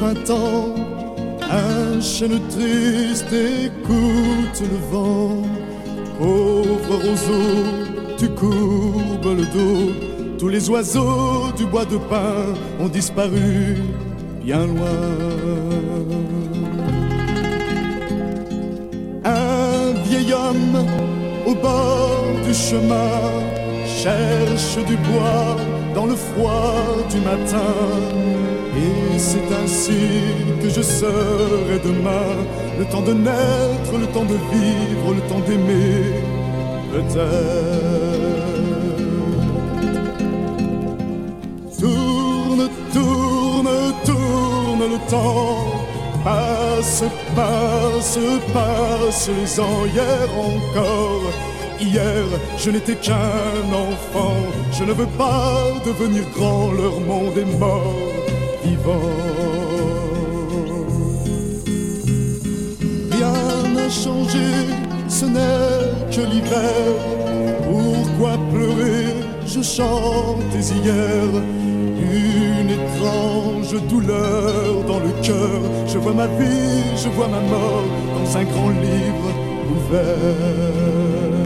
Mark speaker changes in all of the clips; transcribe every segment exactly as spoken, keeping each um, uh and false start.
Speaker 1: printemps, un chêne triste écoute le vent. Pauvre roseau, tu courbes le dos. Tous les oiseaux du bois de pin ont disparu bien loin. Un vieil homme au bord du chemin cherche du bois dans le froid du matin. Et c'est ainsi que je serai demain. Le temps de naître, le temps de vivre, le temps d'aimer, peut-être. Tourne, tourne, tourne le temps. Passe, passe, passe les ans. Hier encore, hier je n'étais qu'un enfant. Je ne veux pas devenir grand, leur monde est mort, vivant. Rien n'a changé, ce n'est que l'hiver. Pourquoi pleurer, je chantais hier. Une étrange douleur dans le cœur. Je vois ma vie, je vois ma mort dans un grand livre ouvert.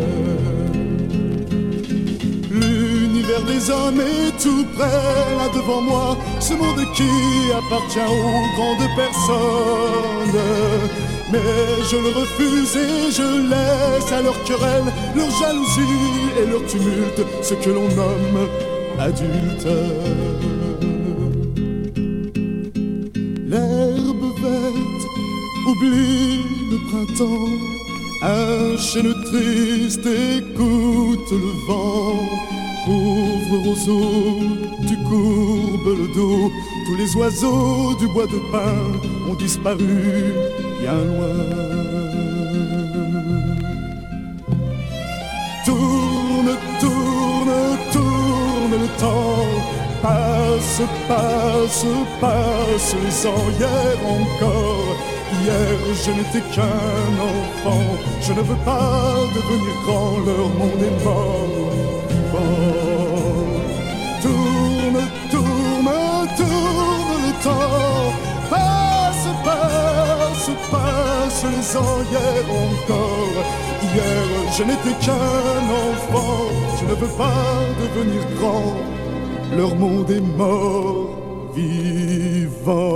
Speaker 1: L'univers des hommes est tout près, là devant moi. Ce monde qui appartient aux grandes personnes. Mais je le refuse et je laisse à leur querelle, leur jalousie et leur tumulte, ce que l'on nomme adulte. L'herbe verte oublie le printemps. Un chêne triste écoute le vent. Pauvre roseau, tu courbes le dos. Tous les oiseaux du bois de pin ont disparu bien loin. Tourne, tourne, tourne le temps. Passe, passe, passe les ans. Hier encore, hier je n'étais qu'un enfant. Je ne veux pas devenir grand, leur monde est mort, vivant. Tourne, tourne, tourne le temps. Passe, passe, passe les ans. Hier encore, hier je n'étais qu'un enfant. Je ne veux pas devenir grand, leur monde est mort, vivant.